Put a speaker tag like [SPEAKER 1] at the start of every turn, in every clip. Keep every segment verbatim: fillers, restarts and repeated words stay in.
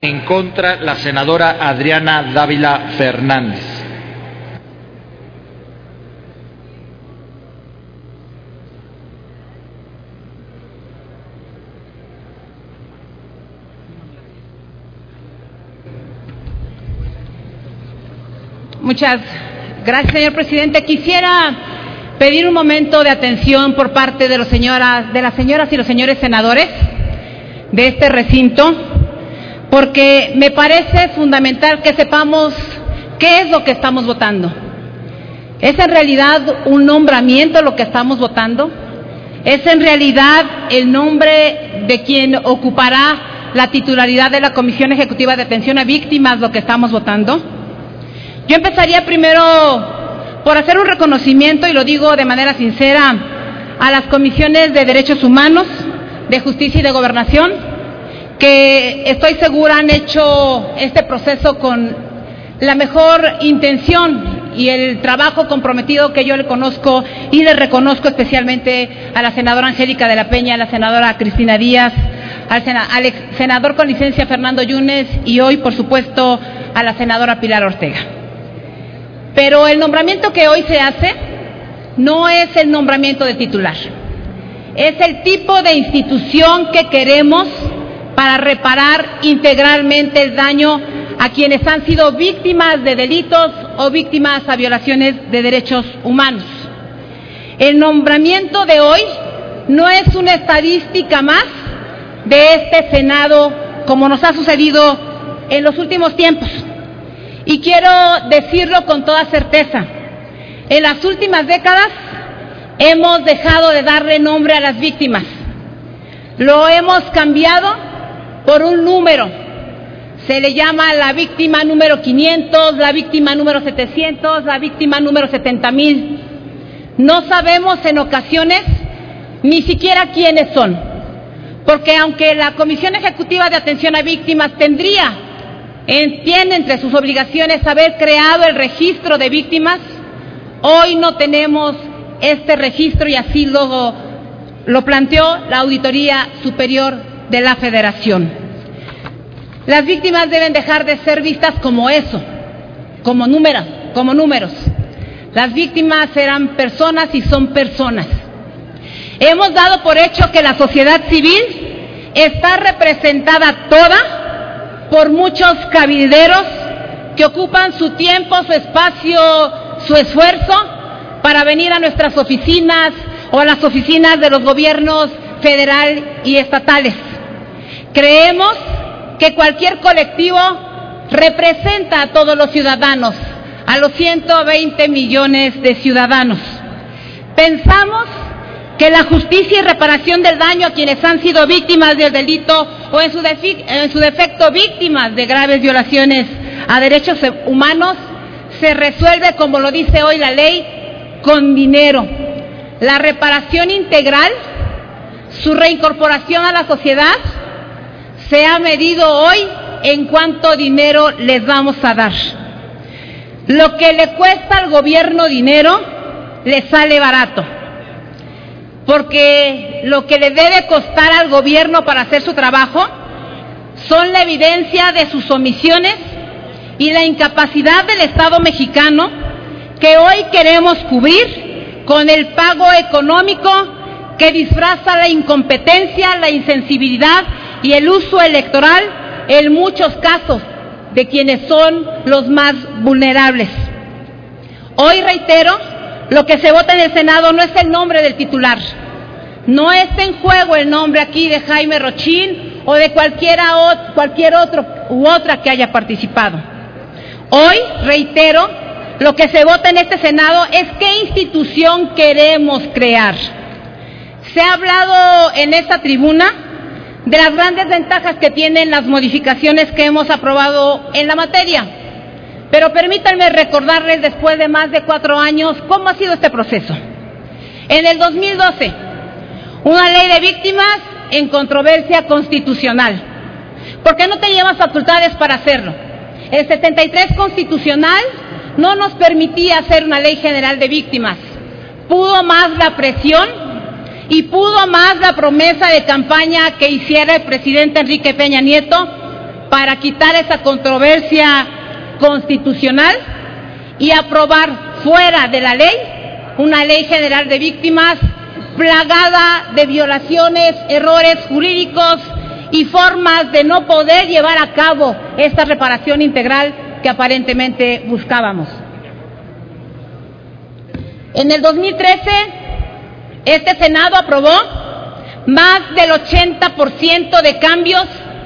[SPEAKER 1] En contra, la senadora Adriana Dávila Fernández.
[SPEAKER 2] Muchas gracias, señor presidente. Quisiera pedir un momento de atención por parte de, los señoras, de las señoras y los señores senadores de este recinto, porque me parece fundamental que sepamos qué es lo que estamos votando. ¿Es en realidad un nombramiento lo que estamos votando? ¿Es en realidad el nombre de quien ocupará la titularidad de la Comisión Ejecutiva de Atención a Víctimas lo que estamos votando? Yo empezaría primero por hacer un reconocimiento, y lo digo de manera sincera, a las comisiones de Derechos Humanos, de Justicia y de Gobernación, que estoy segura han hecho este proceso con la mejor intención y el trabajo comprometido que yo le conozco y le reconozco especialmente a la senadora Angélica de la Peña, a la senadora Cristina Díaz, al, sena, al ex senador con licencia Fernando Yunes y hoy, por supuesto, a la senadora Pilar Ortega. Pero el nombramiento que hoy se hace no es el nombramiento de titular, es el tipo de institución que queremos para reparar integralmente el daño a quienes han sido víctimas de delitos o víctimas a violaciones de derechos humanos. El nombramiento de hoy no es una estadística más de este Senado, como nos ha sucedido en los últimos tiempos. Y quiero decirlo con toda certeza, en las últimas décadas hemos dejado de darle nombre a las víctimas. Lo hemos cambiado por un número. Se le llama la víctima número quinientos, la víctima número setecientos, la víctima número setenta mil. No sabemos en ocasiones ni siquiera quiénes son, porque aunque la Comisión Ejecutiva de Atención a Víctimas tendría, tiene entre sus obligaciones haber creado el registro de víctimas, hoy no tenemos este registro y así lo, lo planteó la Auditoría Superior de la Federación. Las víctimas deben dejar de ser vistas como eso, como números, como números. Las víctimas serán personas y son personas. Hemos dado por hecho que la sociedad civil está representada toda por muchos cabilderos que ocupan su tiempo, su espacio, su esfuerzo para venir a nuestras oficinas o a las oficinas de los gobiernos federal y estatales. Creemos que cualquier colectivo representa a todos los ciudadanos, a los ciento veinte millones de ciudadanos. Pensamos que la justicia y reparación del daño a quienes han sido víctimas del delito o en su, en su defecto víctimas de graves violaciones a derechos humanos se resuelve, como lo dice hoy la ley, con dinero. La reparación integral, su reincorporación a la sociedad, se ha medido hoy en cuánto dinero les vamos a dar. Lo que le cuesta al gobierno dinero, le sale barato. Porque lo que le debe costar al gobierno para hacer su trabajo son la evidencia de sus omisiones y la incapacidad del Estado mexicano que hoy queremos cubrir con el pago económico que disfraza la incompetencia, la insensibilidad y el uso electoral en muchos casos de quienes son los más vulnerables. Hoy reitero, lo que se vota en el Senado no es el nombre del titular, no está en juego el nombre aquí de Jaime Rochín o de cualquiera, cualquier otro u otra que haya participado. Hoy, reitero, lo que se vota en este Senado es qué institución queremos crear. Se ha hablado en esta tribuna de las grandes ventajas que tienen las modificaciones que hemos aprobado en la materia. Pero permítanme recordarles, después de más de cuatro años, cómo ha sido este proceso. En el dos mil doce, una ley de víctimas en controversia constitucional, porque no teníamos facultades para hacerlo. El setenta y tres constitucional no nos permitía hacer una ley general de víctimas. Pudo más la presión y pudo más la promesa de campaña que hiciera el presidente Enrique Peña Nieto para quitar esa controversia constitucional y aprobar fuera de la ley una ley general de víctimas plagada de violaciones, errores jurídicos y formas de no poder llevar a cabo esta reparación integral que aparentemente buscábamos. En el dos mil trece, este Senado aprobó más del ochenta por ciento de cambios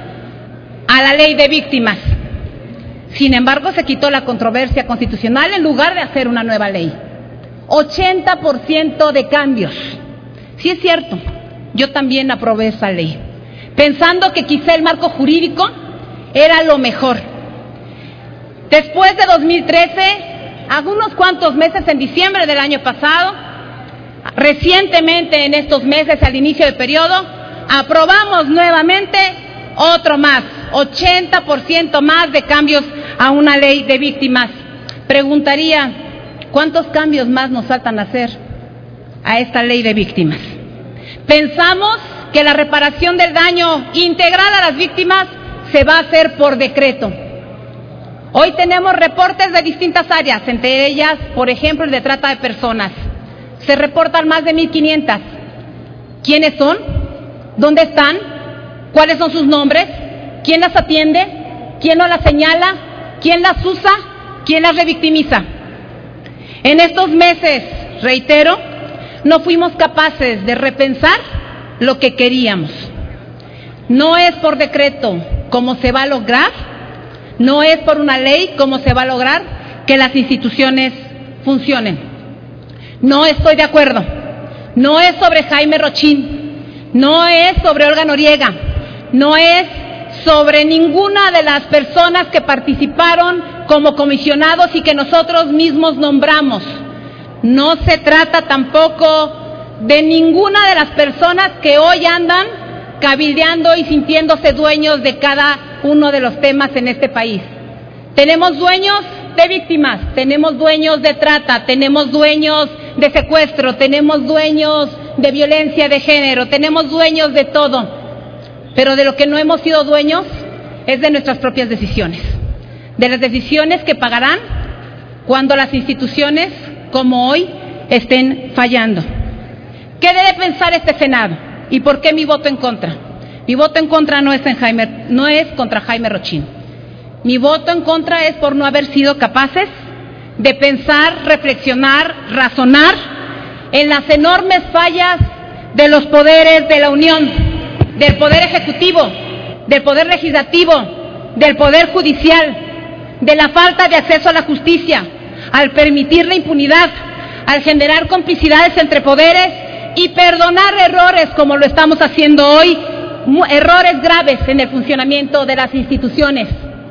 [SPEAKER 2] a la ley de víctimas. Sin embargo, se quitó la controversia constitucional en lugar de hacer una nueva ley. ochenta por ciento de cambios. Sí es cierto, yo también aprobé esa ley, pensando que quizá el marco jurídico era lo mejor. Después de dos mil trece, algunos cuantos meses en diciembre del año pasado, recientemente en estos meses al inicio del periodo, aprobamos nuevamente otro más, ochenta por ciento más de cambios a una ley de víctimas. Preguntaría, ¿cuántos cambios más nos faltan hacer a esta ley de víctimas? Pensamos que la reparación del daño integral a las víctimas se va a hacer por decreto. Hoy tenemos reportes de distintas áreas, entre ellas, por ejemplo, el de trata de personas. Se reportan más de mil quinientas. ¿Quiénes son? ¿Dónde están? ¿Cuáles son sus nombres? ¿Quién las atiende? ¿Quién no las señala? ¿Quién las usa? ¿Quién las revictimiza? En estos meses, reitero, no fuimos capaces de repensar lo que queríamos. No es por decreto cómo se va a lograr, no es por una ley cómo se va a lograr que las instituciones funcionen. No estoy de acuerdo. No es sobre Jaime Rochín, no es sobre Olga Noriega, no es sobre ninguna de las personas que participaron como comisionados y que nosotros mismos nombramos. No se trata tampoco de ninguna de las personas que hoy andan cabildeando y sintiéndose dueños de cada uno de los temas en este país. Tenemos dueños de víctimas, tenemos dueños de trata, tenemos dueños de secuestro, tenemos dueños de violencia de género, tenemos dueños de todo, pero de lo que no hemos sido dueños es de nuestras propias decisiones, de las decisiones que pagarán cuando las instituciones como hoy estén fallando. ¿Qué debe pensar este Senado? ¿Y por qué mi voto en contra? Mi voto en contra no es, en Jaime, no es contra Jaime Rochín. Mi voto en contra es por no haber sido capaces de pensar, reflexionar, razonar en las enormes fallas de los poderes de la Unión, del Poder Ejecutivo, del Poder Legislativo, del Poder Judicial, de la falta de acceso a la justicia, al permitir la impunidad, al generar complicidades entre poderes y perdonar errores como lo estamos haciendo hoy, errores graves en el funcionamiento de las instituciones.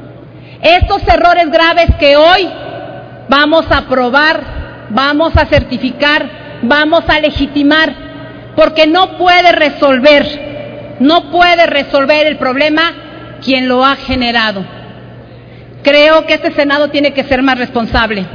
[SPEAKER 2] Estos errores graves que hoy vamos a aprobar, vamos a certificar, vamos a legitimar, porque no puede resolver, no puede resolver el problema quien lo ha generado. Creo que este Senado tiene que ser más responsable.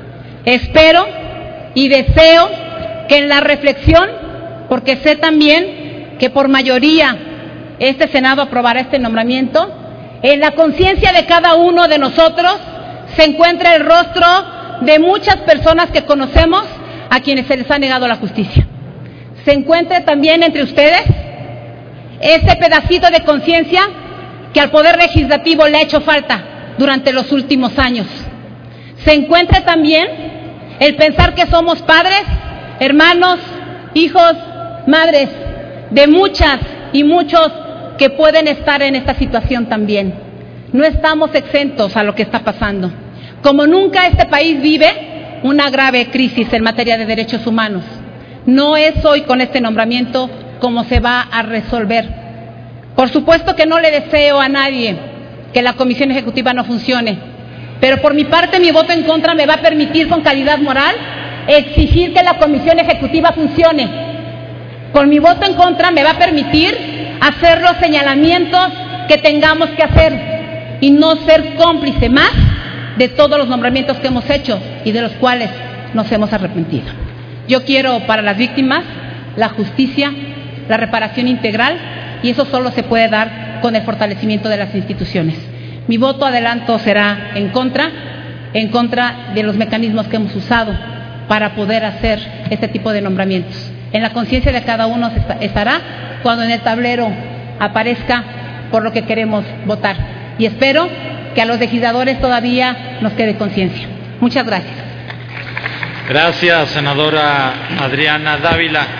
[SPEAKER 2] Espero y deseo que en la reflexión, porque sé también que por mayoría este Senado aprobará este nombramiento, en la conciencia de cada uno de nosotros se encuentra el rostro de muchas personas que conocemos a quienes se les ha negado la justicia. Se encuentre también entre ustedes ese pedacito de conciencia que al Poder Legislativo le ha hecho falta durante los últimos años. Se encuentre también el pensar que somos padres, hermanos, hijos, madres de muchas y muchos que pueden estar en esta situación también. No estamos exentos a lo que está pasando. Como nunca este país vive una grave crisis en materia de derechos humanos. No es hoy con este nombramiento como se va a resolver. Por supuesto que no le deseo a nadie que la Comisión Ejecutiva no funcione, pero por mi parte mi voto en contra me va a permitir con calidad moral exigir que la Comisión Ejecutiva funcione. Con mi voto en contra me va a permitir hacer los señalamientos que tengamos que hacer y no ser cómplice más de todos los nombramientos que hemos hecho y de los cuales nos hemos arrepentido. Yo quiero para las víctimas la justicia, la reparación integral, y eso solo se puede dar con el fortalecimiento de las instituciones. Mi voto, adelanto, será en contra, en contra de los mecanismos que hemos usado para poder hacer este tipo de nombramientos. En la conciencia de cada uno estará cuando en el tablero aparezca por lo que queremos votar. Y espero que a los legisladores todavía nos quede conciencia. Muchas gracias.
[SPEAKER 1] Gracias, senadora Adriana Dávila.